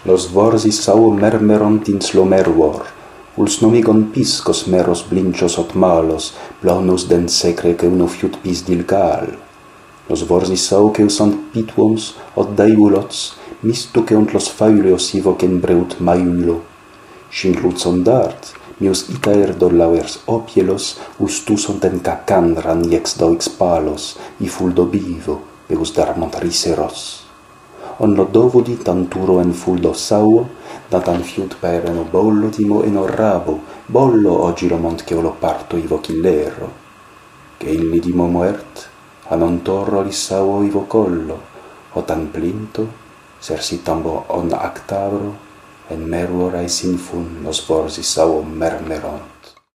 Los vorsis sao mermeront ins lo mervor, uls nomigon piscos meros blinchos ot malos, blonus den secre que uno fiut pis dilgal. Los vorsis sao que usant pituons, ot daiulots, mistu que ont los faulios ivocen breut maiulo. Shin luzon dart, mius itaer dollauers opielos, ustus ont en cacandran iex doix palos, i fuldo bivo, peus darmont riseros. On lo dovodi tanturo en fuldo sauo, datan fiut pereno bollo timo eno rabo, bollo oggi lo mont che lo parto ivo chillerro. Che illi dimo muert, anon torro li sauo ivo collo, o tan plinto, sersi tambo on actabro, en meruora e sinfun los vorsi sauo mermeron.